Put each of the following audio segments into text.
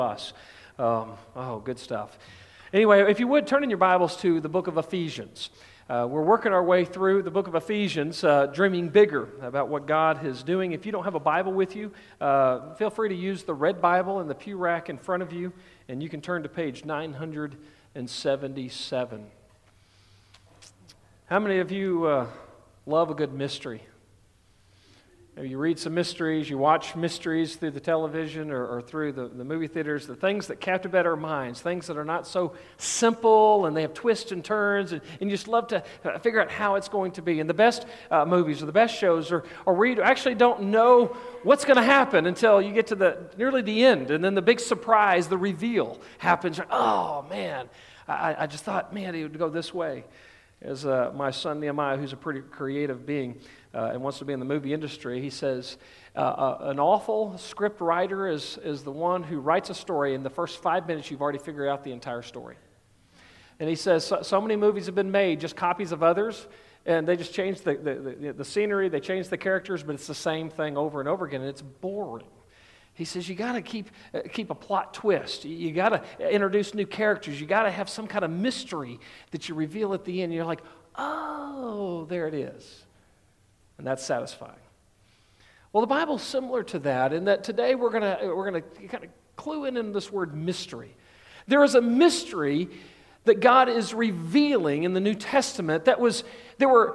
us. Good stuff. Anyway, if you would, turn in your Bibles to the book of Ephesians. We're working our way through the book of Ephesians, dreaming bigger about what God is doing. If you don't have a Bible with you, feel free to use the red Bible in the pew rack in front of you, and you can turn to page 977. How many of you love a good mystery? You read some mysteries, you watch mysteries through the television or through the movie theaters, the things that captivate our minds, things that are not so simple and they have twists and turns, and you just love to figure out how it's going to be. And the best movies or the best shows are where you actually don't know what's going to happen until you get to nearly the end, and then the big surprise, the reveal happens. Oh, man, I just thought, man, it would go this way. As my son Nehemiah, who's a pretty creative being and wants to be in the movie industry, he says, an awful script writer is the one who writes a story in the first 5 minutes you've already figured out the entire story. And he says, so many movies have been made, just copies of others, and they just change the scenery, they change the characters, but it's the same thing over and over again, and it's boring. He says, you got to keep a plot twist. You got to introduce new characters. You got to have some kind of mystery that you reveal at the end. You're like, oh, there it is. And that's satisfying. Well, the Bible's similar to that in that today we're gonna kind of clue in this word mystery. There is a mystery that God is revealing in the New Testament there were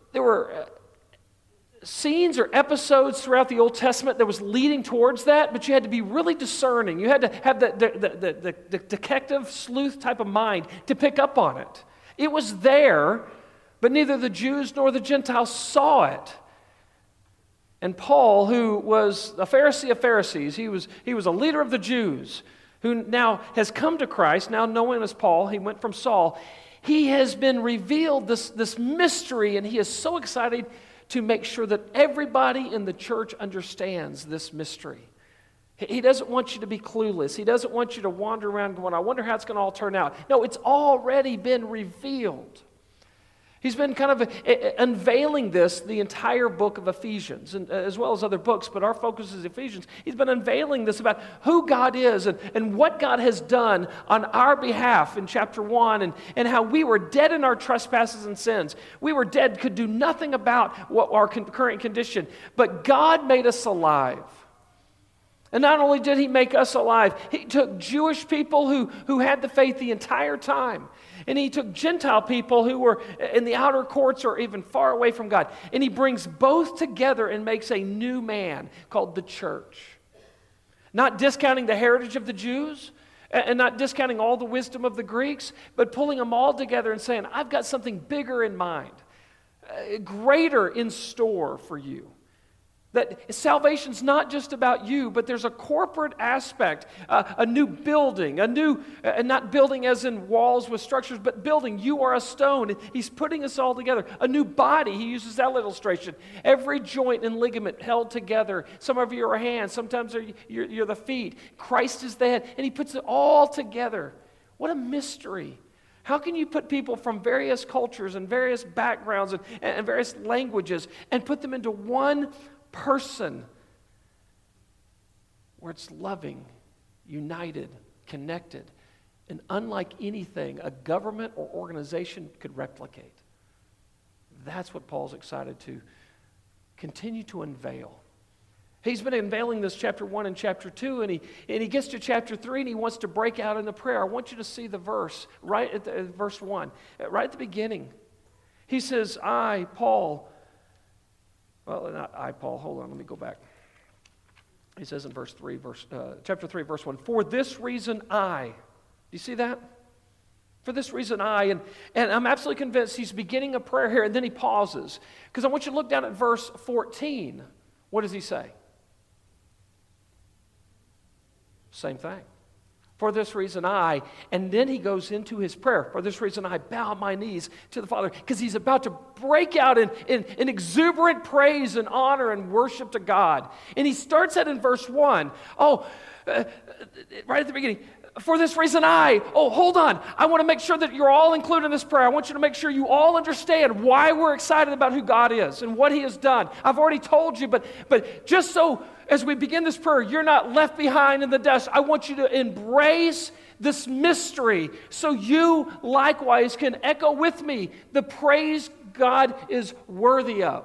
scenes or episodes throughout the Old Testament that was leading towards that, but you had to be really discerning. You had to have the detective sleuth type of mind to pick up on it. It was there, but neither the Jews nor the Gentiles saw it. And Paul, who was a Pharisee of Pharisees, he was a leader of the Jews, who now has come to Christ, now known as Paul. He went from Saul. He has been revealed this mystery, and he is so excited to make sure that everybody in the church understands this mystery. He doesn't want you to be clueless. He doesn't want you to wander around going, I wonder how it's going to all turn out. No, it's already been revealed. He's been kind of unveiling the entire book of Ephesians, and as well as other books, but our focus is Ephesians. He's been unveiling this about who God is and what God has done on our behalf in chapter 1, and how we were dead in our trespasses and sins. We were dead, could do nothing about what our current condition, but God made us alive. And not only did he make us alive, he took Jewish people who had the faith the entire time. And he took Gentile people who were in the outer courts or even far away from God. And he brings both together and makes a new man called the church. Not discounting the heritage of the Jews and not discounting all the wisdom of the Greeks, but pulling them all together and saying, I've got something bigger in mind, greater in store for you. That salvation's not just about you, but there's a corporate aspect, a new building, and not building as in walls with structures, but building. You are a stone. He's putting us all together. A new body, he uses that illustration. Every joint and ligament held together. Some of you are hands, sometimes you're the feet. Christ is the head, and he puts it all together. What a mystery. How can you put people from various cultures and various backgrounds and various languages and put them into one person where it's loving, united, connected, and unlike anything a government or organization could replicate? That's what Paul's excited to continue to unveil. He's been unveiling this chapter 1 and chapter 2, and he gets to chapter 3 and he wants to break out in the prayer. I want you to see the verse right at verse 1, right at the beginning. He says, I, Paul. Well, not I, Paul. Hold on, let me go back. He says in chapter 3, verse 1, for this reason I. Do you see that? For this reason I. And I'm absolutely convinced he's beginning a prayer here, and then he pauses. Because I want you to look down at verse 14. What does he say? Same thing. For this reason I, and then he goes into his prayer. For this reason I bow my knees to the Father, because he's about to break out in exuberant praise and honor and worship to God. And he starts that in verse 1. Right at the beginning. For this reason hold on. I want to make sure that you're all included in this prayer. I want you to make sure you all understand why we're excited about who God is and what he has done. I've already told you, but just so as we begin this prayer, you're not left behind in the dust. I want you to embrace this mystery so you likewise can echo with me the praise God is worthy of.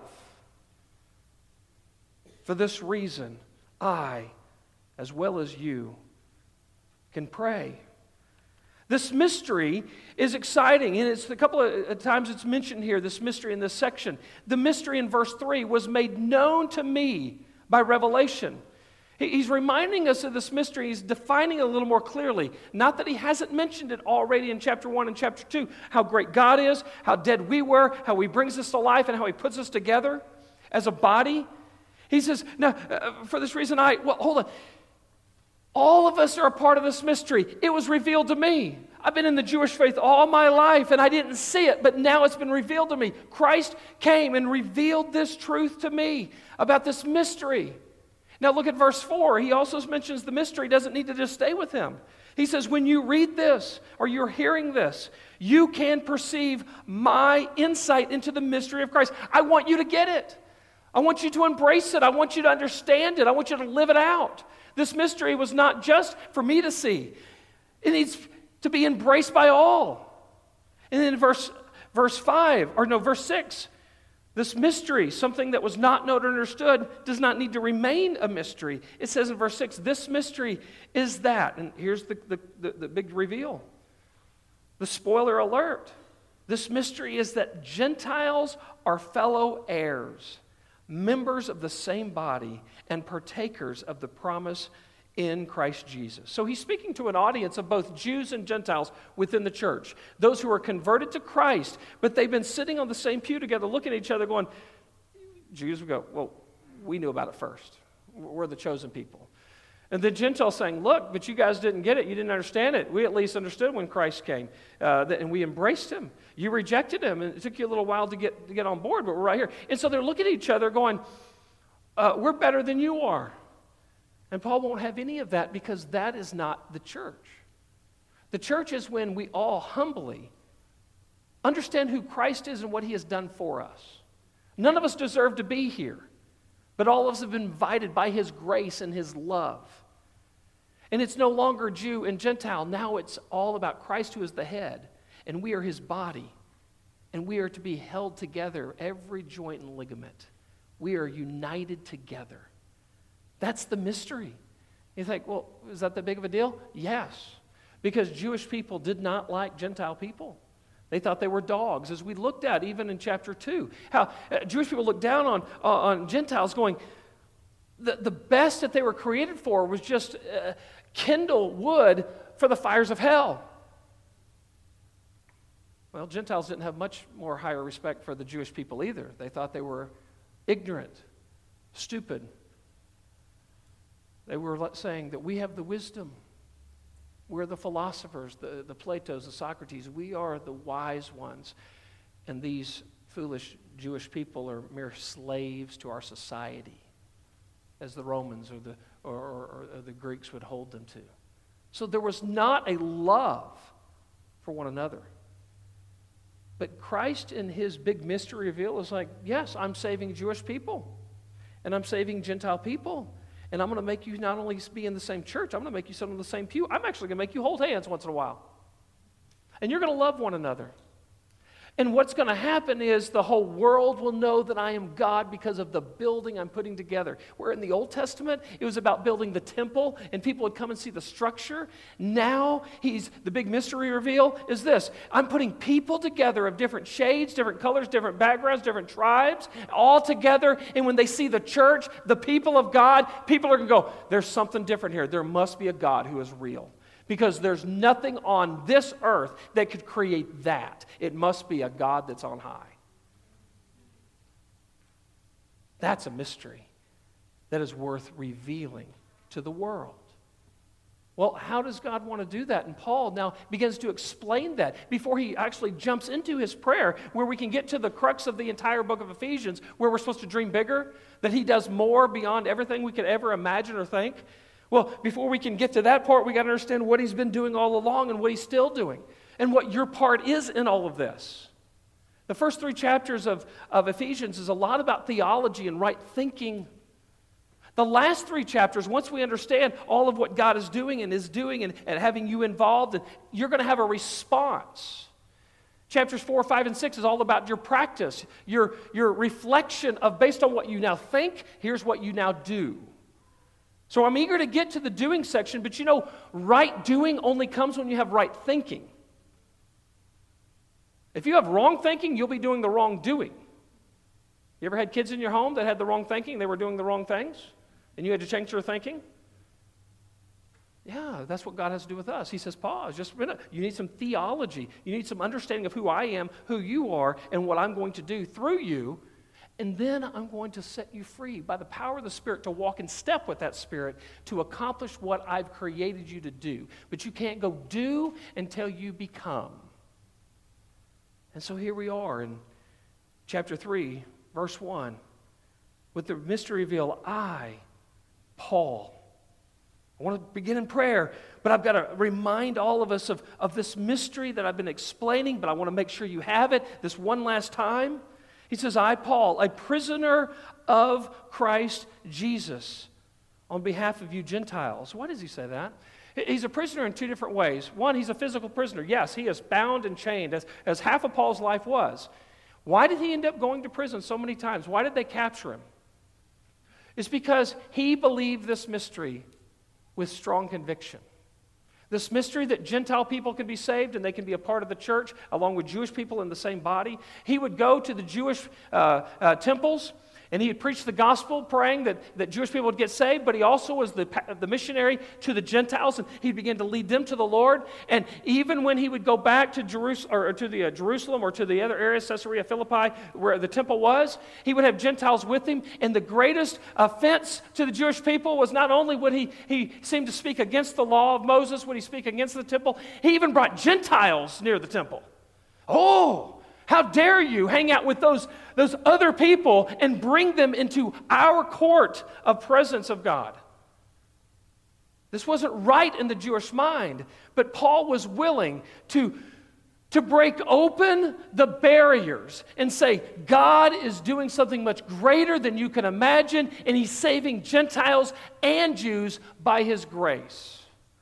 For this reason, I, as well as you, can pray. This mystery is exciting, and it's a couple of times it's mentioned here, this mystery in this section. The mystery in verse 3 was made known to me by revelation. He's reminding us of this mystery. He's defining it a little more clearly. Not that he hasn't mentioned it already in chapter 1 and chapter 2, how great God is, how dead we were, how he brings us to life, and how he puts us together as a body. He says, now, for this reason hold on. All of us are a part of this mystery. It was revealed to me. I've been in the Jewish faith all my life, and I didn't see it, but now it's been revealed to me. Christ came and revealed this truth to me about this mystery. Now look at verse 4. He also mentions the mystery doesn't need to just stay with him. He says, when you read this, or you're hearing this, you can perceive my insight into the mystery of Christ. I want you to get it. I want you to embrace it. I want you to understand it. I want you to live it out. This mystery was not just for me to see. It needs to be embraced by all. And then verse 6, this mystery, something that was not known or understood, does not need to remain a mystery. It says in verse 6, this mystery is that. And here's the big reveal. The spoiler alert. This mystery is that Gentiles are fellow heirs, members of the same body, and partakers of the promise in Christ Jesus. So he's speaking to an audience of both Jews and Gentiles within the church. Those who are converted to Christ, but they've been sitting on the same pew together looking at each other going, Jews would go, well, we knew about it first. We're the chosen people. And the Gentiles saying, look, but you guys didn't get it. You didn't understand it. We at least understood when Christ came, and we embraced him. You rejected him, and it took you a little while to get on board, but we're right here. And so they're looking at each other going, we're better than you are. And Paul won't have any of that because that is not the church. The church is when we all humbly understand who Christ is and what he has done for us. None of us deserve to be here, but all of us have been invited by his grace and his love. And it's no longer Jew and Gentile. Now it's all about Christ who is the head, and we are his body. And we are to be held together, every joint and ligament. We are united together. That's the mystery. You think, well, is that big of a deal? Yes, because Jewish people did not like Gentile people. They thought they were dogs, as we looked at even in chapter 2. How Jewish people looked down on Gentiles going, the best that they were created for was just kindle wood for the fires of hell. Well, Gentiles didn't have much more higher respect for the Jewish people either. They thought they were ignorant, stupid. They were saying that we have the wisdom. We're the philosophers, the Platos, the Socrates. We are the wise ones. And these foolish Jewish people are mere slaves to our society, as the Romans or the Greeks would hold them to. So there was not a love for one another. But Christ in his big mystery reveal is like, yes, I'm saving Jewish people. And I'm saving Gentile people. And I'm going to make you not only be in the same church, I'm going to make you sit on the same pew. I'm actually going to make you hold hands once in a while. And you're going to love one another. And what's going to happen is the whole world will know that I am God because of the building I'm putting together. Where in the Old Testament, it was about building the temple, and people would come and see the structure. Now, the big mystery reveal is this. I'm putting people together of different shades, different colors, different backgrounds, different tribes, all together. And when they see the church, the people of God, people are going to go, there's something different here. There must be a God who is real. Because there's nothing on this earth that could create that. It must be a God that's on high. That's a mystery that is worth revealing to the world. Well, how does God want to do that? And Paul now begins to explain that before he actually jumps into his prayer, where we can get to the crux of the entire book of Ephesians, where we're supposed to dream bigger, that he does more beyond everything we could ever imagine or think. Well, before we can get to that part, we got to understand what he's been doing all along and what he's still doing and what your part is in all of this. The first 3 chapters of Ephesians is a lot about theology and right thinking. The last 3 chapters, once we understand all of what God is doing and having you involved, and you're going to have a response. Chapters 4, 5, and 6 is all about your practice, your reflection of based on what you now think, here's what you now do. So I'm eager to get to the doing section, but right doing only comes when you have right thinking. If you have wrong thinking, you'll be doing the wrong doing. You ever had kids in your home that had the wrong thinking, they were doing the wrong things? And you had to change your thinking? Yeah, that's what God has to do with us. He says, pause, just a minute. You need some theology. You need some understanding of who I am, who you are, and what I'm going to do through you. And then I'm going to set you free by the power of the Spirit to walk in step with that Spirit to accomplish what I've created you to do. But you can't go do until you become. And so here we are in chapter 3, verse 1, with the mystery reveal, Paul. I want to begin in prayer, but I've got to remind all of us of this mystery that I've been explaining, but I want to make sure you have it this one last time. He says, I, Paul, a prisoner of Christ Jesus, on behalf of you Gentiles. Why does he say that? He's a prisoner in 2 different ways. One, he's a physical prisoner. Yes, he is bound and chained, as half of Paul's life was. Why did he end up going to prison so many times? Why did they capture him? It's because he believed this mystery with strong conviction. This mystery that Gentile people can be saved and they can be a part of the church along with Jewish people in the same body. He would go to the Jewish temples and he would preach the gospel, praying that Jewish people would get saved, but he also was the missionary to the Gentiles, and he began to lead them to the Lord. And even when he would go back to Jerusalem or to the other areas, Caesarea Philippi, where the temple was, he would have Gentiles with him. And the greatest offense to the Jewish people was not only would he seem to speak against the law of Moses, would he speak against the temple, he even brought Gentiles near the temple. Oh! How dare you hang out with those other people and bring them into our court of presence of God? This wasn't right in the Jewish mind, but Paul was willing to break open the barriers and say, God is doing something much greater than you can imagine, and he's saving Gentiles and Jews by his grace.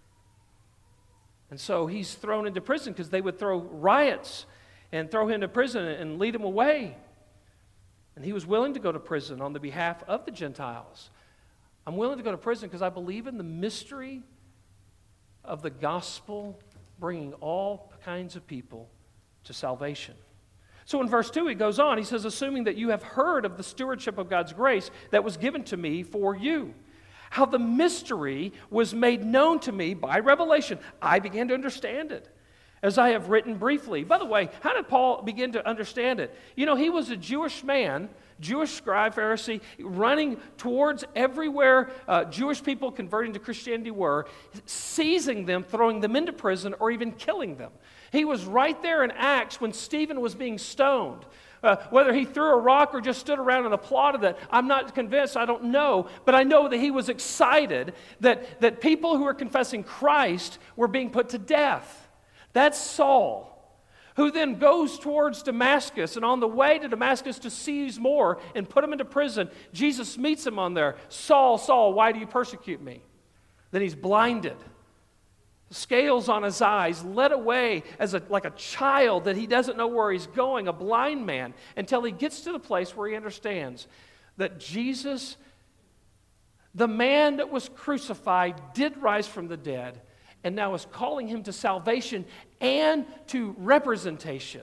And so he's thrown into prison because they would throw riots and throw him to prison and lead him away. And he was willing to go to prison on the behalf of the Gentiles. I'm willing to go to prison because I believe in the mystery of the gospel bringing all kinds of people to salvation. So in verse 2 he goes on, he says, assuming that you have heard of the stewardship of God's grace that was given to me for you, how the mystery was made known to me by revelation. I began to understand it, as I have written briefly. By the way, how did Paul begin to understand it? He was a Jewish man, Jewish scribe, Pharisee, running towards everywhere Jewish people converting to Christianity were, seizing them, throwing them into prison, or even killing them. He was right there in Acts when Stephen was being stoned. Whether he threw a rock or just stood around and applauded that, I'm not convinced, I don't know. But I know that he was excited that people who were confessing Christ were being put to death. That's Saul, who then goes towards Damascus, and on the way to Damascus to seize more and put him into prison, Jesus meets him on there. Saul, Saul, why do you persecute me? Then he's blinded, scales on his eyes, led away like a child that he doesn't know where he's going, a blind man, until he gets to the place where he understands that Jesus, the man that was crucified, did rise from the dead, and now is calling him to salvation and to representation.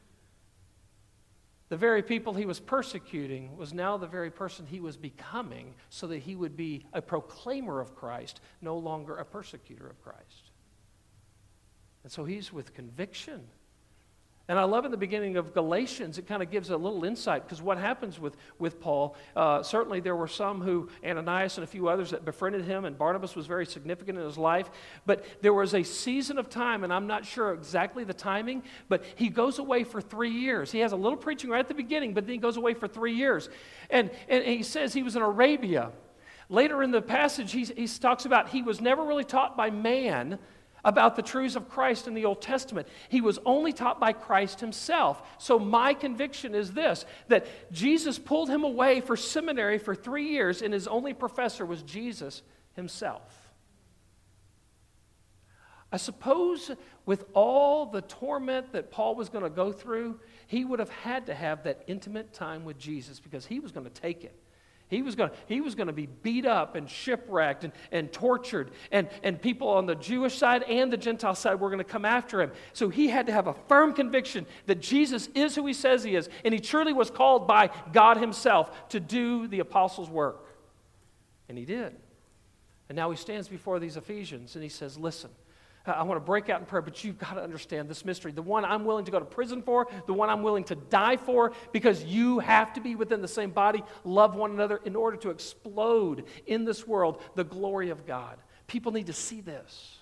The very people he was persecuting was now the very person he was becoming, so that he would be a proclaimer of Christ, no longer a persecutor of Christ. And so he's with conviction. And I love in the beginning of Galatians, it kind of gives a little insight, because what happens with Paul, certainly there were some who, Ananias and a few others, that befriended him, and Barnabas was very significant in his life, but there was a season of time, and I'm not sure exactly the timing, but he goes away for 3 years. He has a little preaching right at the beginning, but then he goes away for 3 years. And he says he was in Arabia. Later in the passage, he talks about he was never really taught by man about the truths of Christ in the Old Testament. He was only taught by Christ himself. So my conviction is this, that Jesus pulled him away for seminary for 3 years, and his only professor was Jesus himself. I suppose with all the torment that Paul was going to go through, he would have had to have that intimate time with Jesus because he was going to take it. He was going to be beat up and shipwrecked and tortured, and people on the Jewish side and the Gentile side were going to come after him. So he had to have a firm conviction that Jesus is who he says he is, and he truly was called by God himself to do the apostles' work. And he did. And now he stands before these Ephesians and he says, listen, I want to break out in prayer, but you've got to understand this mystery. The one I'm willing to go to prison for, the one I'm willing to die for, because you have to be within the same body, love one another in order to explode in this world the glory of God. People need to see this.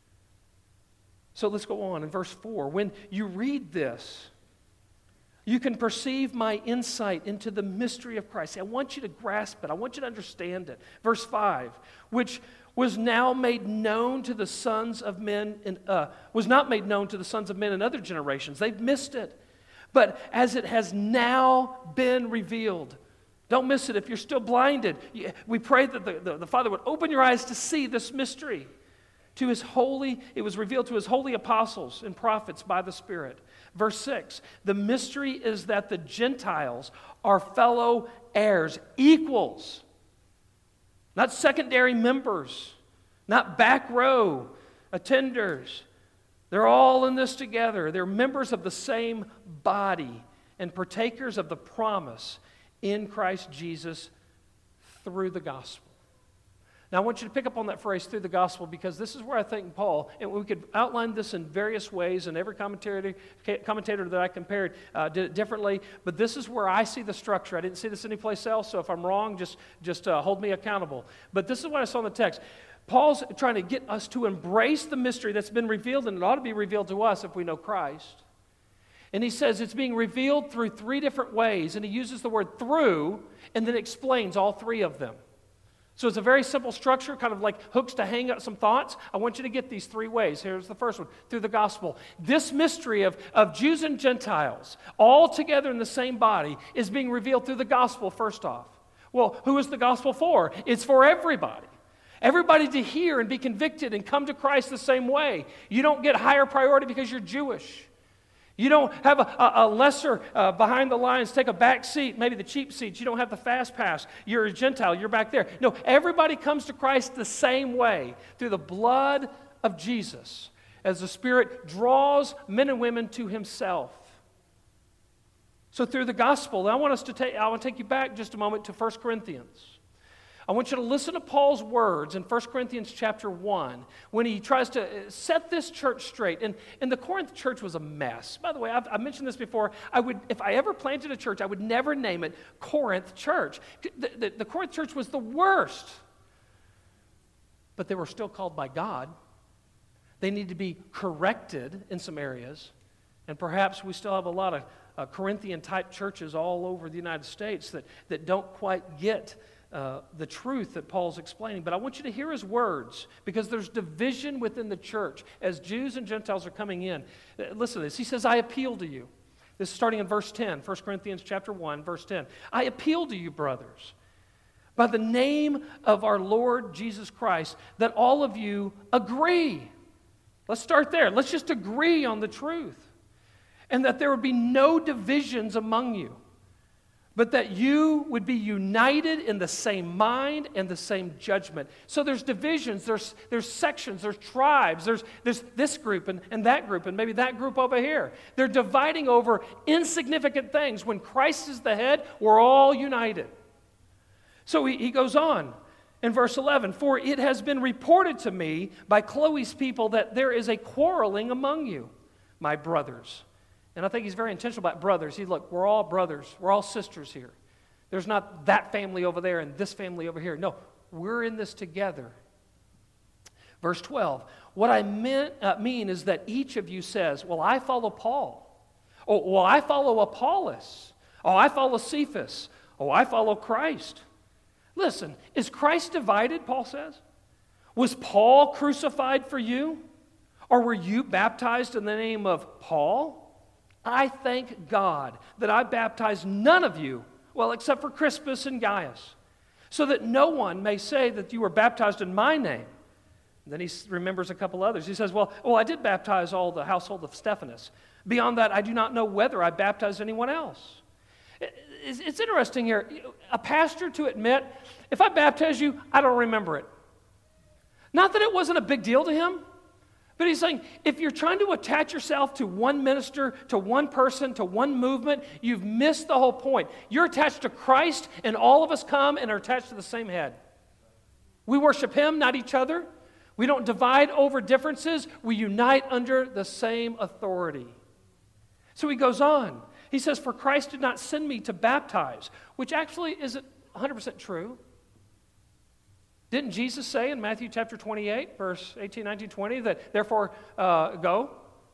So let's go on in verse 4. When you read this, you can perceive my insight into the mystery of Christ. I want you to grasp it. I want you to understand it. Verse 5, which was now made known to the sons of men, was not made known to the sons of men in other generations. They've missed it. But as it has now been revealed, don't miss it if you're still blinded. We pray that the Father would open your eyes to see this mystery. It was revealed to his holy apostles and prophets by the Spirit. Verse 6, the mystery is that the Gentiles are fellow heirs, equals, not secondary members, not back row attenders. They're all in this together. They're members of the same body and partakers of the promise in Christ Jesus through the gospel. Now, I want you to pick up on that phrase, through the gospel, because this is where I think Paul, and we could outline this in various ways, and every commentator that I compared did it differently, but this is where I see the structure. I didn't see this anyplace else, so if I'm wrong, just hold me accountable. But this is what I saw in the text. Paul's trying to get us to embrace the mystery that's been revealed, and it ought to be revealed to us if we know Christ. And he says it's being revealed through 3 different ways, and he uses the word through, and then explains all 3 of them. So it's a very simple structure, kind of like hooks to hang up some thoughts. I want you to get these 3 ways. Here's the first one, through the gospel. This mystery of Jews and Gentiles, all together in the same body, is being revealed through the gospel, first off. Well, who is the gospel for? It's for everybody. Everybody to hear and be convicted and come to Christ the same way. You don't get higher priority because you're Jewish. You don't have a lesser behind the lines, take a back seat, maybe the cheap seats. You don't have the fast pass. You're a Gentile. You're back there. No, everybody comes to Christ the same way, through the blood of Jesus, as the Spirit draws men and women to himself. So through the gospel, I want to take you back just a moment to 1 Corinthians. I want you to listen to Paul's words in 1 Corinthians chapter 1 when he tries to set this church straight. And the Corinth church was a mess. By the way, I've mentioned this before. If I ever planted a church, I would never name it Corinth Church. The Corinth church was the worst. But they were still called by God. They need to be corrected in some areas. And perhaps we still have a lot of Corinthian-type churches all over the United States that don't quite get the truth that Paul's explaining. But I want you to hear his words, because there's division within the church as Jews and Gentiles are coming in. Listen to this. He says, I appeal to you. This is starting in verse 10, 1 Corinthians chapter 1, verse 10. I appeal to you, brothers, by the name of our Lord Jesus Christ, that all of you agree. Let's start there. Let's just agree on the truth. And that there would be no divisions among you, but that you would be united in the same mind and the same judgment. So there's divisions, there's sections, there's tribes, there's this group and that group and maybe that group over here. They're dividing over insignificant things. When Christ is the head, we're all united. So he goes on in verse 11, for it has been reported to me by Chloe's people that there is a quarreling among you, my brothers. And I think he's very intentional about brothers. Look, we're all brothers. We're all sisters here. There's not that family over there and this family over here. No, we're in this together. Verse 12, what I mean is that each of you says, well, I follow Paul. Oh, well, I follow Apollos. Oh, I follow Cephas. Oh, I follow Christ. Listen, is Christ divided, Paul says? Was Paul crucified for you? Or were you baptized in the name of Paul? I thank God that I baptized none of you, well, except for Crispus and Gaius, so that no one may say that you were baptized in my name. Then he remembers a couple others. He says, well, I did baptize all the household of Stephanas. Beyond that, I do not know whether I baptized anyone else. It's interesting here. A pastor to admit, if I baptize you, I don't remember it. Not that it wasn't a big deal to him, but he's saying, if you're trying to attach yourself to one minister, to one person, to one movement, you've missed the whole point. You're attached to Christ, and all of us come and are attached to the same head. We worship Him, not each other. We don't divide over differences. We unite under the same authority. So he goes on. He says, for Christ did not send me to baptize, which actually isn't 100% true. Didn't Jesus say in Matthew chapter 28, verse 18, 19, 20, that therefore go,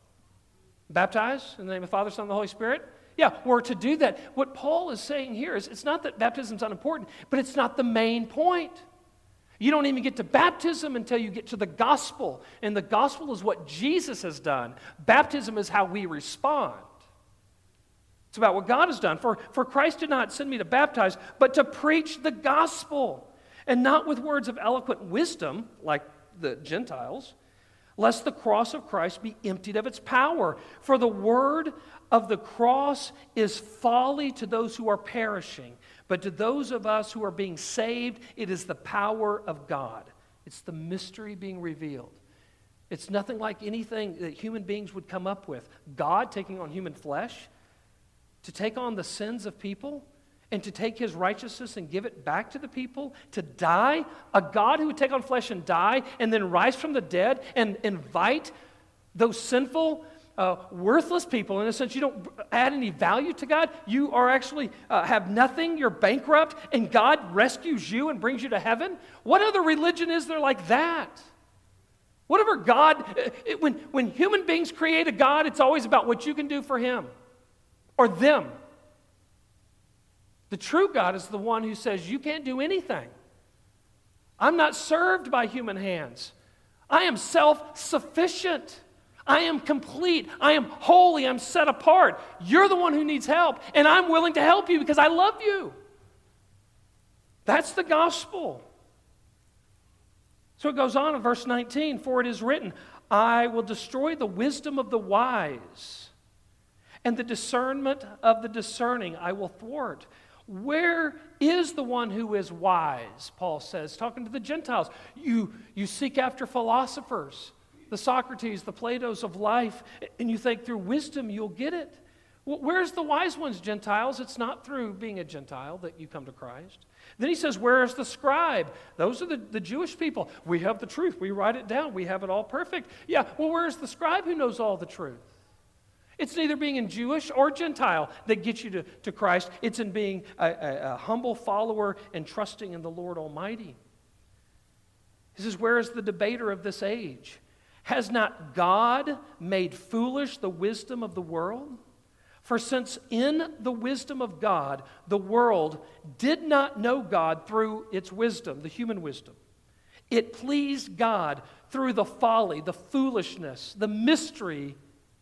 baptize in the name of the Father, Son, and the Holy Spirit? Yeah, we're to do that. What Paul is saying here is it's not that baptism's unimportant, but it's not the main point. You don't even get to baptism until you get to the gospel. And the gospel is what Jesus has done. Baptism is how we respond. It's about what God has done. For Christ did not send me to baptize, but to preach the gospel. And not with words of eloquent wisdom, like the Gentiles, lest the cross of Christ be emptied of its power. For the word of the cross is folly to those who are perishing, but to those of us who are being saved, it is the power of God. It's the mystery being revealed. It's nothing like anything that human beings would come up with. God taking on human flesh to take on the sins of people and to take His righteousness and give it back to the people, to die, a God who would take on flesh and die and then rise from the dead and invite those sinful, worthless people. In a sense, you don't add any value to God. You are actually have nothing. You're bankrupt, and God rescues you and brings you to heaven. What other religion is there like that? Whatever God, when human beings create a God, it's always about what you can do for Him or them. The true God is the one who says, you can't do anything. I'm not served by human hands. I am self-sufficient. I am complete. I am holy. I'm set apart. You're the one who needs help, and I'm willing to help you because I love you. That's the gospel. So it goes on in verse 19, for it is written, I will destroy the wisdom of the wise, and the discernment of the discerning I will thwart. Where is the one who is wise, Paul says, talking to the Gentiles. You seek after philosophers, the Socrates, the Platos of life, and you think through wisdom you'll get it. Well, where's the wise ones, Gentiles? It's not through being a Gentile that you come to Christ. Then he says, where is the scribe? Those are the Jewish people. We have the truth. We write it down. We have it all perfect. Yeah, well, where's the scribe who knows all the truth? It's neither being in Jewish or Gentile that gets you to Christ. It's in being a humble follower and trusting in the Lord Almighty. He says, where is the debater of this age? Has not God made foolish the wisdom of the world? For since in the wisdom of God, the world did not know God through its wisdom, the human wisdom, it pleased God through the folly, the foolishness, the mystery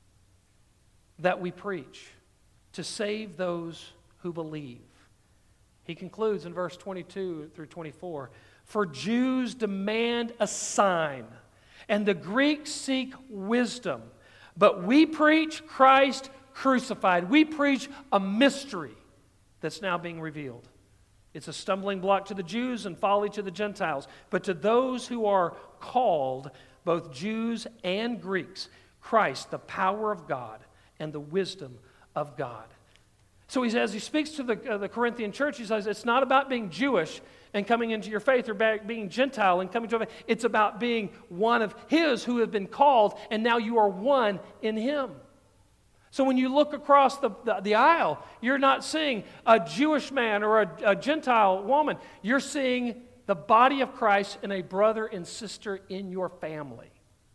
that we preach to save those who believe. He concludes in verse 22 through 24, for Jews demand a sign, and the Greeks seek wisdom, but we preach Christ crucified. We preach a mystery that's now being revealed. It's a stumbling block to the Jews and folly to the Gentiles, but to those who are called, both Jews and Greeks, Christ, the power of God and the wisdom of God. So as he speaks to the Corinthian church, he says, it's not about being Jewish and coming into your faith or being Gentile and coming to faith. It's about being one of His who have been called, and now you are one in Him. So when you look across the aisle, you're not seeing a Jewish man or a Gentile woman. You're seeing the body of Christ and a brother and sister in your family.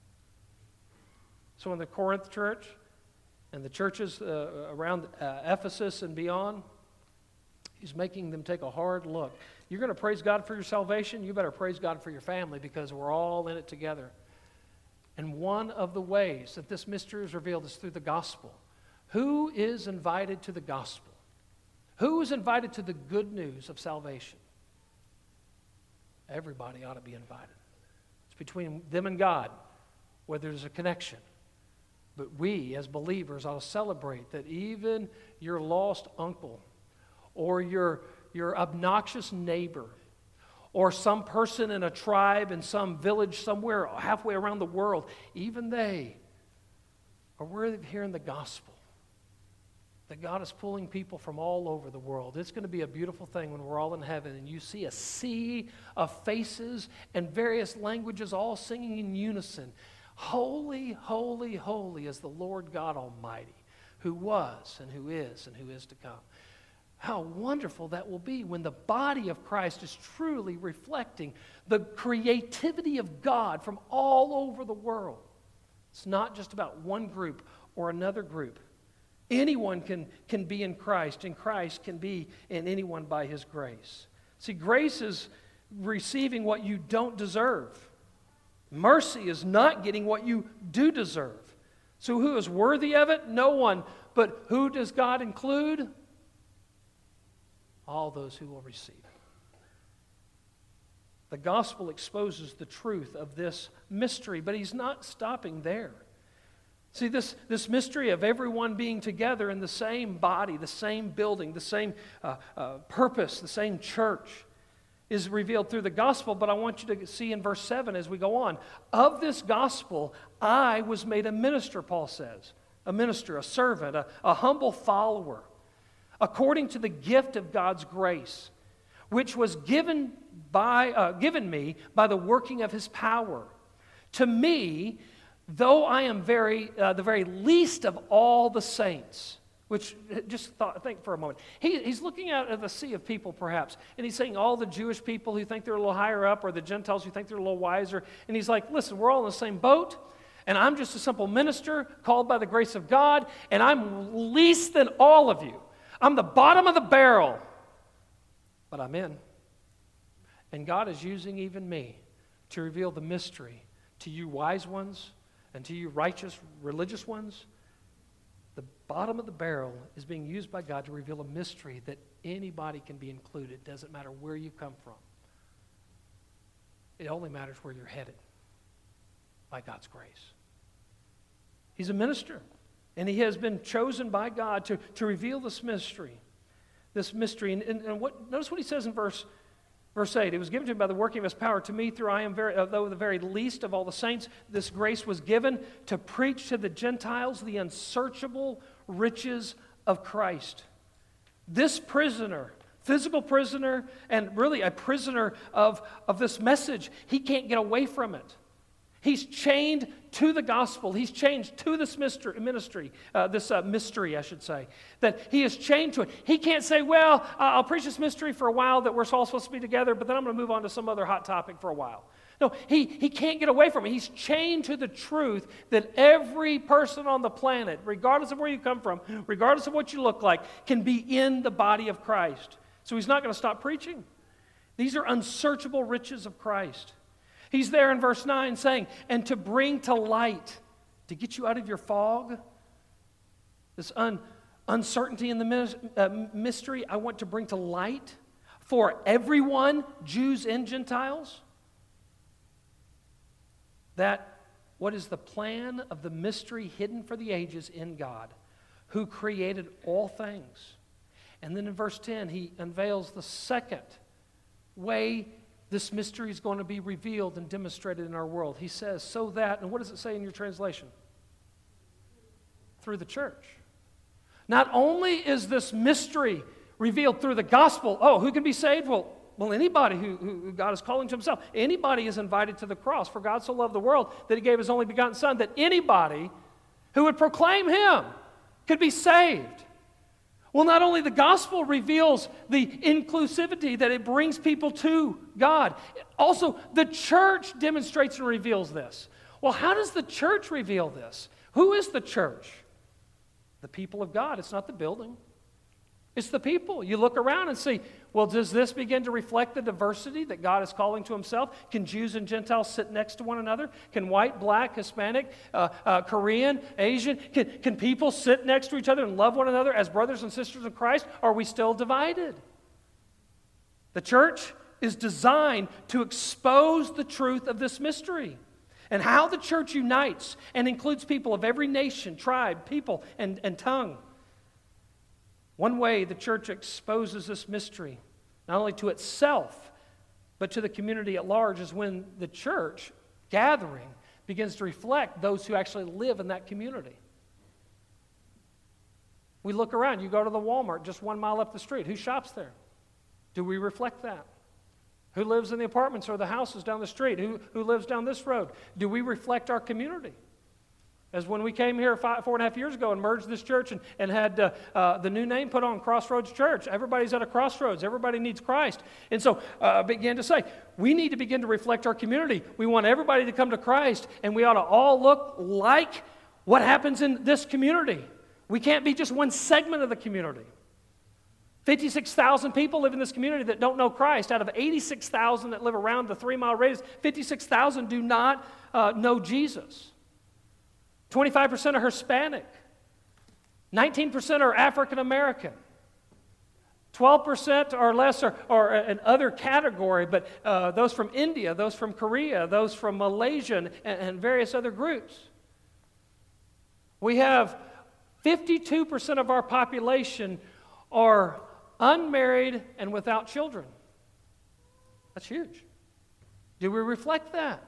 So in the Corinth church, and the churches around Ephesus and beyond, he's making them take a hard look. You're going to praise God for your salvation, you better praise God for your family because we're all in it together. And one of the ways that this mystery is revealed is through the gospel. Who is invited to the gospel? Who is invited to the good news of salvation? Everybody ought to be invited. It's between them and God, where there's a connection. But we, as believers, ought to celebrate that even your lost uncle or your obnoxious neighbor or some person in a tribe in some village somewhere halfway around the world, even they are worthy of hearing the gospel. That God is pulling people from all over the world. It's going to be a beautiful thing when we're all in heaven and you see a sea of faces and various languages all singing in unison. Holy, holy, holy is the Lord God Almighty, who was and who is to come. How wonderful that will be when the body of Christ is truly reflecting the creativity of God from all over the world. It's not just about one group or another group. Anyone can be in Christ, and Christ can be in anyone by His grace. See, grace is receiving what you don't deserve. Mercy is not getting what you do deserve. So who is worthy of it? No one. But who does God include? All those who will receive it. The gospel exposes the truth of this mystery, but He's not stopping there. See, this mystery of everyone being together in the same body, the same building, the same purpose, the same church is revealed through the gospel, but I want you to see in verse 7 as we go on. Of this gospel, I was made a minister, Paul says. A minister, a servant, a humble follower, according to the gift of God's grace, which was given me by the working of His power. To me, though I am the very least of all the saints, which think for a moment. He's looking out at the sea of people perhaps, and he's saying all the Jewish people who think they're a little higher up or the Gentiles who think they're a little wiser, and he's like, listen, we're all in the same boat, and I'm just a simple minister called by the grace of God, and I'm least than all of you. I'm the bottom of the barrel, but I'm in. And God is using even me to reveal the mystery to you wise ones, and to you righteous, religious ones. The bottom of the barrel is being used by God to reveal a mystery that anybody can be included. It doesn't matter where you come from. It only matters where you're headed by God's grace. He's a minister, and he has been chosen by God to reveal this mystery. This mystery. And notice what he says in Verse 8, it was given to him by the working of His power. To me, though the very least of all the saints, this grace was given to preach to the Gentiles the unsearchable riches of Christ. This prisoner, physical prisoner, and really a prisoner of this message, he can't get away from it. He's chained to the gospel. He's chained to this mystery, I should say, that he is chained to it. He can't say, well, I'll preach this mystery for a while that we're all supposed to be together, but then I'm going to move on to some other hot topic for a while. No, he can't get away from it. He's chained to the truth that every person on the planet, regardless of where you come from, regardless of what you look like, can be in the body of Christ. So he's not going to stop preaching. These are unsearchable riches of Christ. He's there in verse 9 saying, and to bring to light, to get you out of your fog, this uncertainty in the mystery, I want to bring to light for everyone, Jews and Gentiles, that what is the plan of the mystery hidden for the ages in God, who created all things. And then in verse 10, he unveils the second way this mystery is going to be revealed and demonstrated in our world. He says, so that, and what does it say in your translation? Through the church. Not only is this mystery revealed through the gospel, who can be saved? Well, anybody who God is calling to Himself. Anybody is invited to the cross. For God so loved the world that He gave His only begotten Son, that anybody who would proclaim Him could be saved. Well, not only the gospel reveals the inclusivity that it brings people to God, also the church demonstrates and reveals this. Well, how does the church reveal this? Who is the church? The people of God. It's not the building. It's the people. You look around and see, well, does this begin to reflect the diversity that God is calling to himself? Can Jews and Gentiles sit next to one another? Can white, black, Hispanic, Korean, Asian, can people sit next to each other and love one another as brothers and sisters in Christ? Or are we still divided? The church is designed to expose the truth of this mystery and how the church unites and includes people of every nation, tribe, people, and tongue. One way the church exposes this mystery, not only to itself, but to the community at large, is when the church gathering begins to reflect those who actually live in that community. We look around. You go to the Walmart just 1 mile up the street. Who shops there? Do we reflect that? Who lives in the apartments or the houses down the street? Who lives down this road? Do we reflect our community? As when we came here 4.5 years ago and merged this church and had the new name put on, Crossroads Church. Everybody's at a crossroads. Everybody needs Christ. And so I began to say, we need to begin to reflect our community. We want everybody to come to Christ, and we ought to all look like what happens in this community. We can't be just one segment of the community. 56,000 people live in this community that don't know Christ. Out of 86,000 that live around the 3-mile radius, 56,000 do not know Jesus. 25% are Hispanic. 19% are African American. 12% or less are an other category, but those from India, those from Korea, those from Malaysia, and various other groups. We have 52% of our population are unmarried and without children. That's huge. Do we reflect that?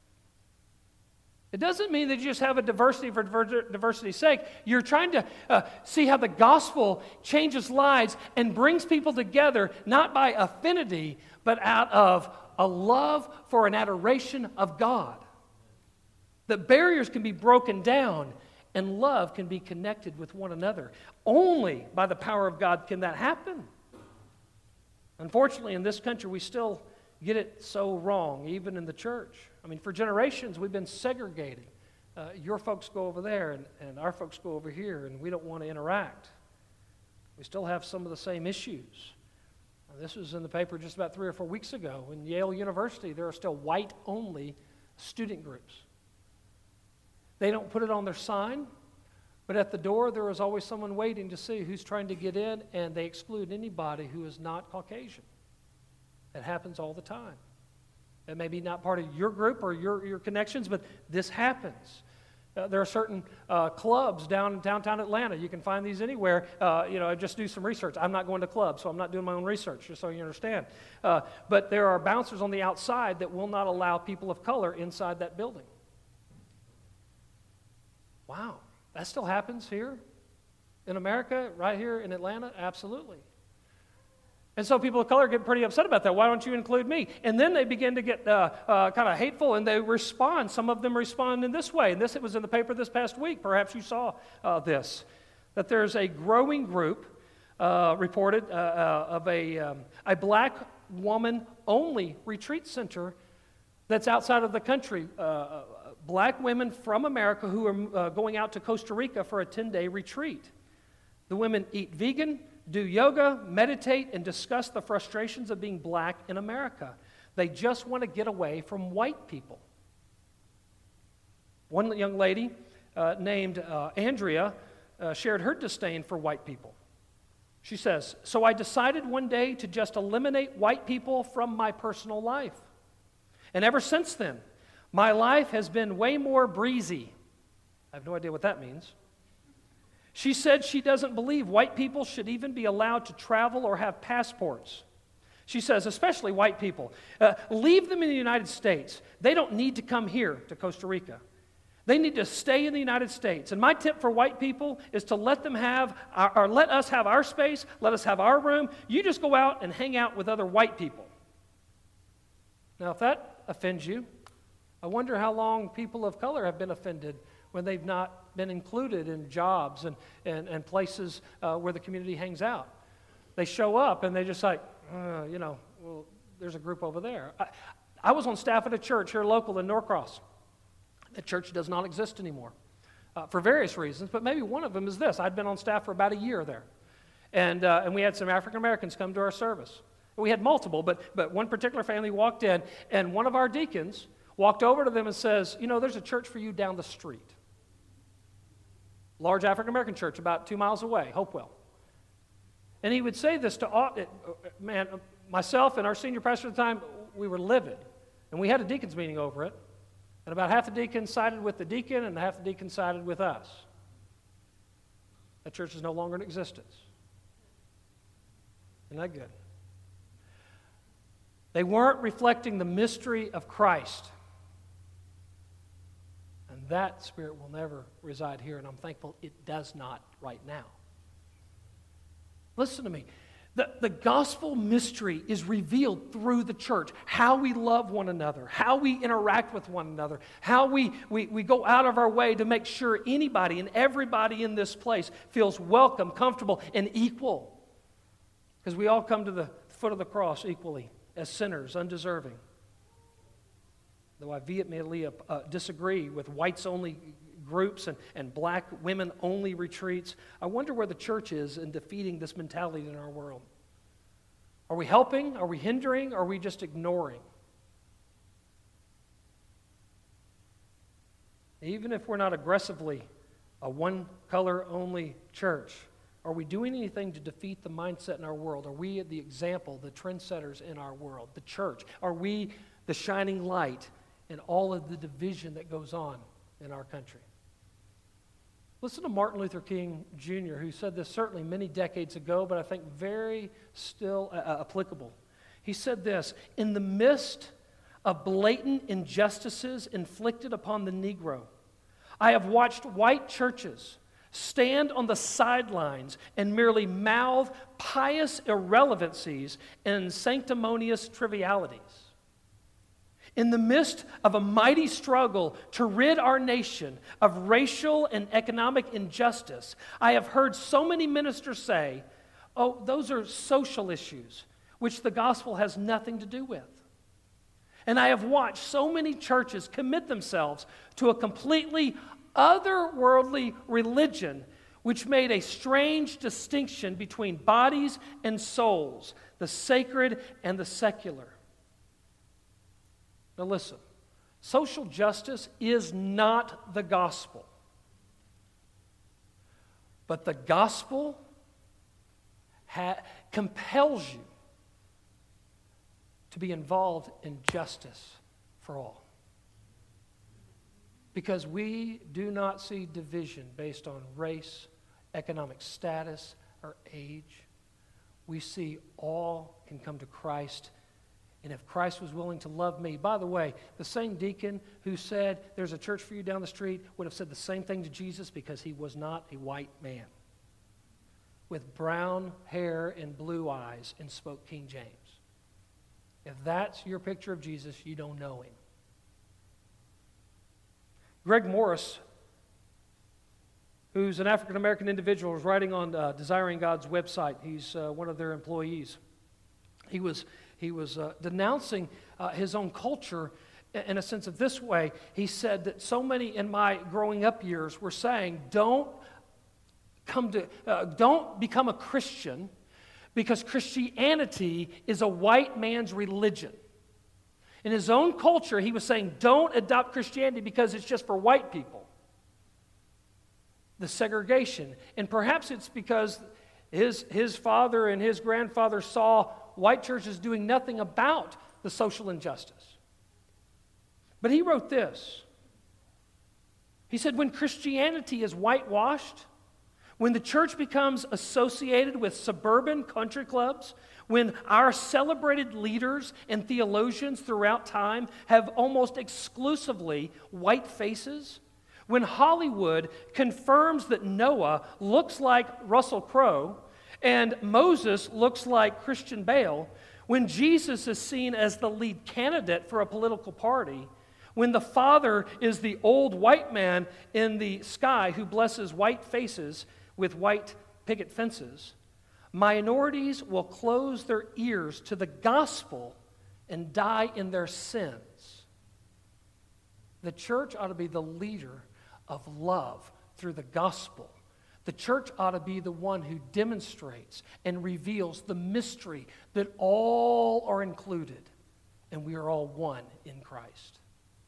It doesn't mean that you just have a diversity for diversity's sake. You're trying to see how the gospel changes lives and brings people together, not by affinity, but out of a love for an adoration of God. That barriers can be broken down and love can be connected with one another. Only by the power of God can that happen. Unfortunately, in this country, we still get it so wrong, even in the church. I mean, for generations, we've been segregating. Your folks go over there, and our folks go over here, and we don't want to interact. We still have some of the same issues. This was in the paper just about 3 or 4 weeks ago. In Yale University, there are still white-only student groups. They don't put it on their sign, but at the door, there is always someone waiting to see who's trying to get in, and they exclude anybody who is not Caucasian. It happens all the time. It may be not part of your group or your connections, but this happens. There are certain clubs downtown Atlanta. You can find these anywhere. Just do some research. I'm not going to clubs, so I'm not doing my own research, just so you understand. But there are bouncers on the outside that will not allow people of color inside that building. Wow, that still happens here in America, right here in Atlanta? Absolutely. And so people of color get pretty upset about that. Why don't you include me? And then they begin to get kind of hateful, and they respond. Some of them respond in this way. And it was in the paper this past week. Perhaps you saw this. That there's a growing group reported of a black woman-only retreat center that's outside of the country. Black women from America who are going out to Costa Rica for a 10-day retreat. The women eat vegan, do yoga, meditate, and discuss the frustrations of being black in America. They just want to get away from white people. One young lady named Andrea shared her disdain for white people. She says, "So I decided one day to just eliminate white people from my personal life. And ever since then, my life has been way more breezy." I have no idea what that means. She said she doesn't believe white people should even be allowed to travel or have passports. She says, especially white people, leave them in the United States. They don't need to come here to Costa Rica. They need to stay in the United States. And my tip for white people is to let us have our space, let us have our room. You just go out and hang out with other white people. Now, if that offends you, I wonder how long people of color have been offended when they've not been included in jobs and places where the community hangs out. They show up and they just like, well, there's a group over there. I was on staff at a church here local in Norcross. That church does not exist anymore for various reasons, but maybe one of them is this. I'd been on staff for about a year there. And we had some African Americans come to our service. We had multiple, but one particular family walked in, and one of our deacons walked over to them and says, there's a church for you down the street. Large African American church about 2 miles away, Hopewell. And he would say this to, myself and our senior pastor at the time, we were livid. And we had a deacons meeting over it. And about half the deacons sided with the deacon and half the deacons sided with us. That church is no longer in existence. Isn't that good? They weren't reflecting the mystery of Christ. And that spirit will never reside here, and I'm thankful it does not right now. Listen to me. The gospel mystery is revealed through the church. How we love one another, how we interact with one another, how we go out of our way to make sure anybody and everybody in this place feels welcome, comfortable, and equal. Because we all come to the foot of the cross equally as sinners, undeserving. Though I vehemently disagree with whites-only groups and black women-only retreats, I wonder where the church is in defeating this mentality in our world. Are we helping? Are we hindering? Or are we just ignoring? Even if we're not aggressively a one-color-only church, are we doing anything to defeat the mindset in our world? Are we the example, the trendsetters in our world, the church? Are we the shining light in all of the division that goes on in our country? Listen to Martin Luther King Jr., who said this certainly many decades ago, but I think very still applicable. He said this, "In the midst of blatant injustices inflicted upon the Negro, I have watched white churches stand on the sidelines and merely mouth pious irrelevancies and sanctimonious trivialities. In the midst of a mighty struggle to rid our nation of racial and economic injustice, I have heard so many ministers say, 'Oh, those are social issues, which the gospel has nothing to do with.' And I have watched so many churches commit themselves to a completely otherworldly religion which made a strange distinction between bodies and souls, the sacred and the secular." Now listen, social justice is not the gospel. But the gospel compels you to be involved in justice for all. Because we do not see division based on race, economic status, or age. We see all can come to Christ. And if Christ was willing to love me, by the way, the same deacon who said, "There's a church for you down the street," would have said the same thing to Jesus because he was not a white man with brown hair and blue eyes and spoke King James. If that's your picture of Jesus, you don't know him. Greg Morris, who's an African-American individual, was writing on Desiring God's website. He's one of their employees. He was denouncing his own culture in a sense of this way. He said that so many in my growing up years were saying, don't become a Christian because Christianity is a white man's religion. In his own culture, he was saying, don't adopt Christianity because it's just for white people. The segregation. And perhaps it's because his father and his grandfather saw white churches doing nothing about the social injustice. But he wrote this. He said, when Christianity is whitewashed, when the church becomes associated with suburban country clubs, when our celebrated leaders and theologians throughout time have almost exclusively white faces, when Hollywood confirms that Noah looks like Russell Crowe and Moses looks like Christian Bale, when Jesus is seen as the lead candidate for a political party, when the Father is the old white man in the sky who blesses white faces with white picket fences, minorities will close their ears to the gospel and die in their sins. The church ought to be the leader of love through the gospel, The church ought to be the one who demonstrates and reveals the mystery that all are included and we are all one in Christ.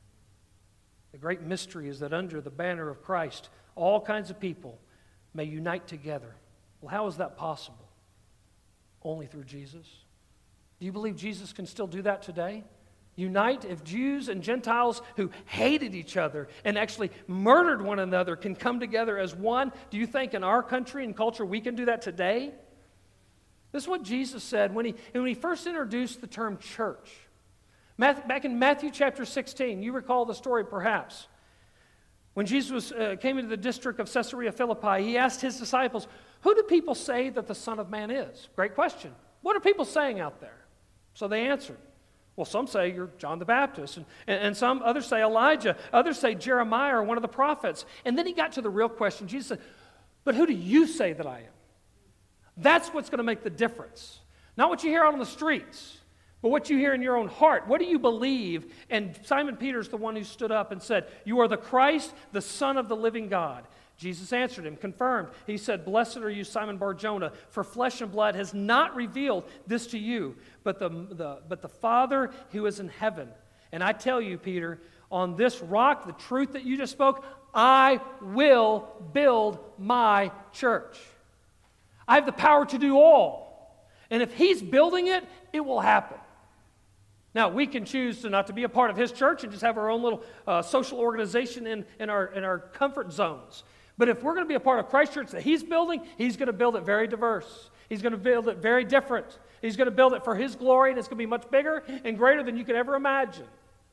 The great mystery is that under the banner of Christ, all kinds of people may unite together. Well, how is that possible? Only through Jesus. Do you believe Jesus can still do that today? Unite. If Jews and Gentiles who hated each other and actually murdered one another can come together as one, do you think in our country and culture we can do that today? This is what Jesus said when he first introduced the term church. Back in Matthew chapter 16, you recall the story perhaps. When Jesus came into the district of Caesarea Philippi, he asked his disciples, "Who do people say that the Son of Man is?" Great question. What are people saying out there? So they answered. Well, some say you're John the Baptist, and some others say Elijah, others say Jeremiah or one of the prophets. And then he got to the real question. Jesus said, "But who do you say that I am?" That's what's going to make the difference. Not what you hear out on the streets, but what you hear in your own heart. What do you believe? And Simon Peter's the one who stood up and said, "You are the Christ, the Son of the living God." Jesus answered him, confirmed. He said, "Blessed are you, Simon Bar-Jonah, for flesh and blood has not revealed this to you, but the Father who is in heaven. And I tell you, Peter, on this rock, the truth that you just spoke, I will build my church." I have the power to do all. And if he's building it, it will happen. Now, we can choose to not to be a part of his church and just have our own little social organization in our comfort zones. But if we're going to be a part of Christ Church that he's building, he's going to build it very diverse. He's going to build it very different. He's going to build it for his glory, and it's going to be much bigger and greater than you could ever imagine.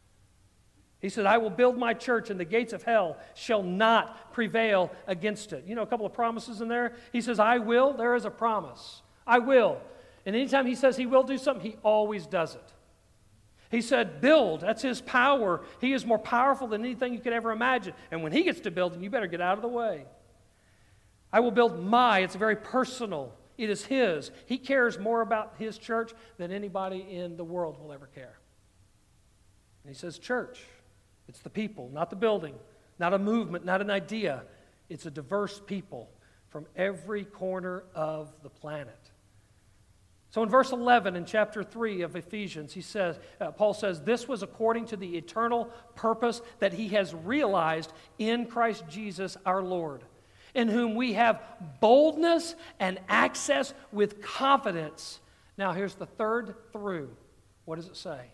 He said, "I will build my church, and the gates of hell shall not prevail against it." You know, a couple of promises in there. He says, "I will." There is a promise. I will. And anytime he says he will do something, he always does it. He said, "Build." That's his power. He is more powerful than anything you could ever imagine. And when he gets to building, you better get out of the way. I will build my. It's very personal. It is his. He cares more about his church than anybody in the world will ever care. And he says, church. It's the people, not the building, not a movement, not an idea. It's a diverse people from every corner of the planet. So in verse 11 in chapter 3 of Ephesians, Paul says, "This was according to the eternal purpose that he has realized in Christ Jesus our Lord, in whom we have boldness and access with confidence." Now here's the third through. What does it say?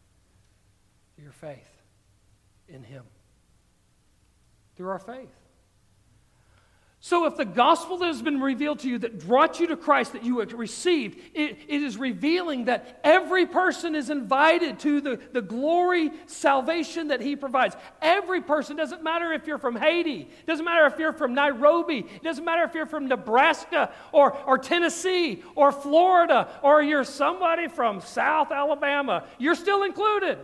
Your faith in him. Through our faith. So if the gospel that has been revealed to you that brought you to Christ, that you have received, it is revealing that every person is invited to the glory salvation that he provides. Every person, doesn't matter if you're from Haiti, doesn't matter if you're from Nairobi, it doesn't matter if you're from Nebraska or Tennessee or Florida or you're somebody from South Alabama, you're still included.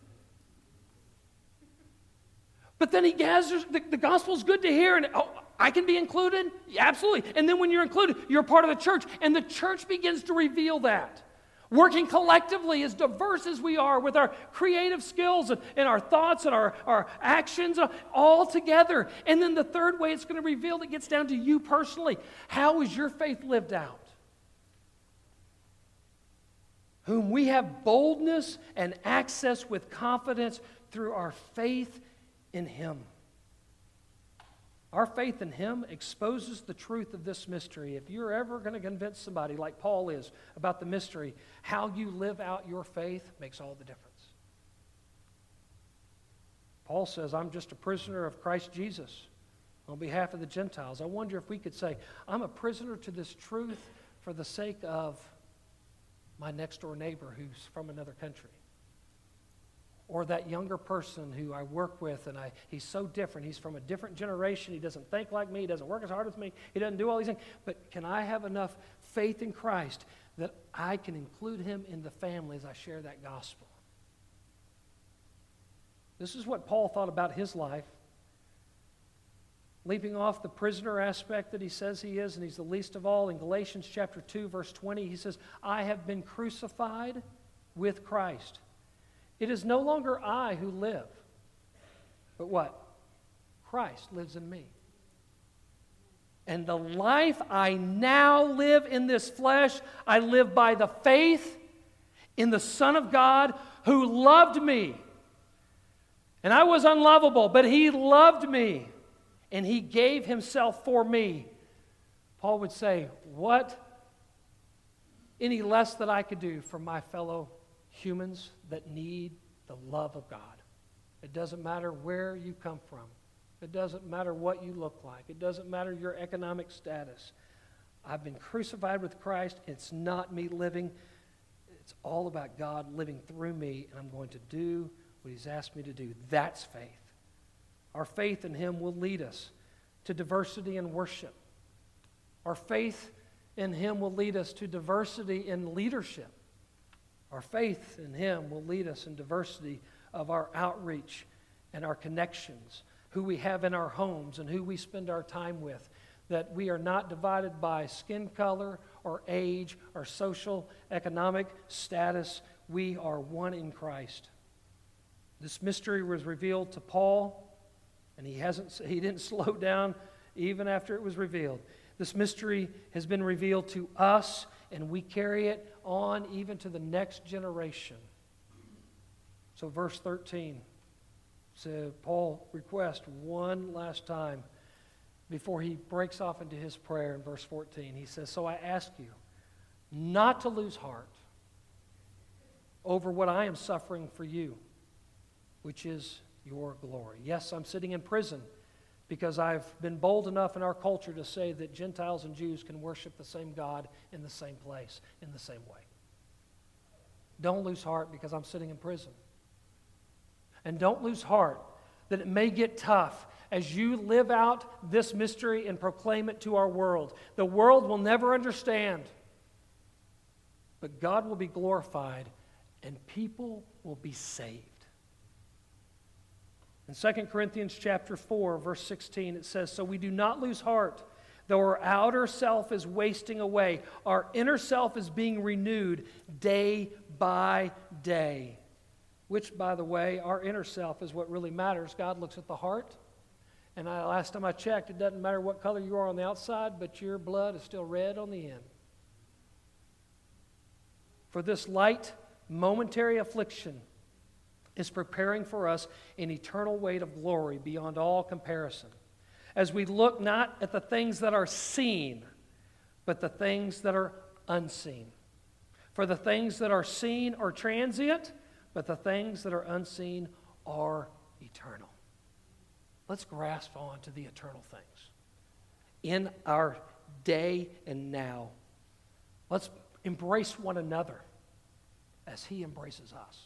But then he gathers, the gospel's good to hear, and I can be included? Yeah, absolutely. And then when you're included, you're a part of the church, and the church begins to reveal that. Working collectively, as diverse as we are, with our creative skills and our thoughts and our actions, all together. And then the third way it's going to reveal, that gets down to you personally. How is your faith lived out? Whom we have boldness and access with confidence through our faith in him. Our faith in him exposes the truth of this mystery. If you're ever going to convince somebody, like Paul is, about the mystery, how you live out your faith makes all the difference. Paul says, "I'm just a prisoner of Christ Jesus on behalf of the Gentiles." I wonder if we could say, "I'm a prisoner to this truth for the sake of my next door neighbor who's from another country. Or that younger person who I work with, and he's so different. He's from a different generation. He doesn't think like me. He doesn't work as hard as me. He doesn't do all these things. But can I have enough faith in Christ that I can include him in the family as I share that gospel?" This is what Paul thought about his life. Leaping off the prisoner aspect that he says he is, and he's the least of all, in Galatians chapter 2, verse 20, he says, "I have been crucified with Christ. It is no longer I who live, but what? Christ lives in me. And the life I now live in this flesh, I live by the faith in the Son of God who loved me. And I was unlovable, but He loved me, and He gave Himself for me. Paul would say, what any less that I could do for my fellow humans that need the love of God? It doesn't matter where you come from. It doesn't matter what you look like. It doesn't matter your economic status. I've been crucified with Christ. It's not me living. It's all about God living through me, and I'm going to do what He's asked me to do. That's faith. Our faith in Him will lead us to diversity in worship. Our faith in Him will lead us to diversity in leadership. Our faith in Him will lead us in diversity of our outreach and our connections, who we have in our homes and who we spend our time with, that we are not divided by skin color or age or social, economic status. We are one in Christ. This mystery was revealed to Paul, and he didn't slow down even after it was revealed. This mystery has been revealed to us, and we carry it on even to the next generation. So verse 13, so Paul requests one last time before he breaks off into his prayer in verse 14. He says, so I ask you not to lose heart over what I am suffering for you, which is your glory. Yes, I'm sitting in prison because I've been bold enough in our culture to say that Gentiles and Jews can worship the same God in the same place, in the same way. Don't lose heart because I'm sitting in prison. And don't lose heart that it may get tough as you live out this mystery and proclaim it to our world. The world will never understand, but God will be glorified and people will be saved. In 2 Corinthians chapter 4, verse 16, it says, so we do not lose heart. Though our outer self is wasting away, our inner self is being renewed day by day. Which, by the way, our inner self is what really matters. God looks at the heart. And last time I checked, it doesn't matter what color you are on the outside, but your blood is still red on the end. For this light, momentary affliction is preparing for us an eternal weight of glory beyond all comparison, as we look not at the things that are seen, but the things that are unseen. For the things that are seen are transient, but the things that are unseen are eternal. Let's grasp on to the eternal things in our day and now. Let's embrace one another as He embraces us.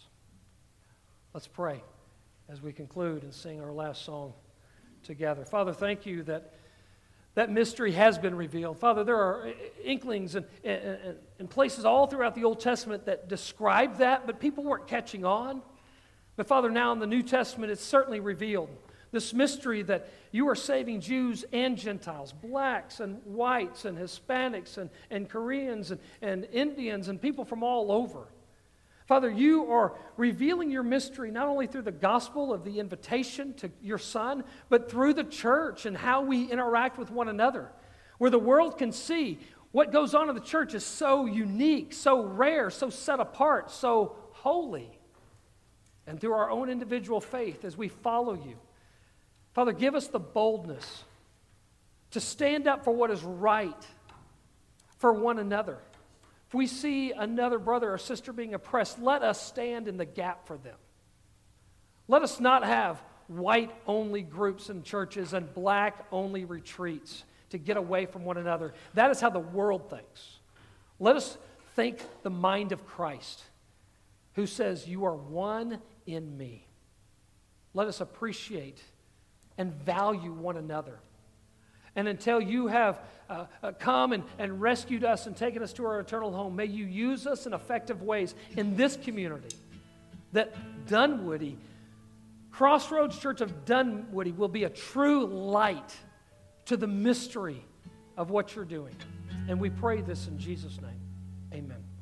Let's pray as we conclude and sing our last song together. Father, thank you that mystery has been revealed. Father, there are inklings and places all throughout the Old Testament that describe that, but people weren't catching on. But Father, now in the New Testament, it's certainly revealed. This mystery that you are saving Jews and Gentiles, blacks and whites and Hispanics and Koreans and Indians and people from all over. Father, you are revealing your mystery not only through the gospel of the invitation to your Son, but through the church and how we interact with one another, where the world can see what goes on in the church is so unique, so rare, so set apart, so holy. And through our own individual faith as we follow you, Father, give us the boldness to stand up for what is right for one another. If we see another brother or sister being oppressed, let us stand in the gap for them. Let us not have white-only groups in churches and black-only retreats to get away from one another. That is how the world thinks. Let us think the mind of Christ, who says, you are one in me. Let us appreciate and value one another. And until you have come and rescued us and taken us to our eternal home, may you use us in effective ways in this community, that Dunwoody, Crossroads Church of Dunwoody, will be a true light to the mystery of what you're doing. And we pray this in Jesus' name. Amen.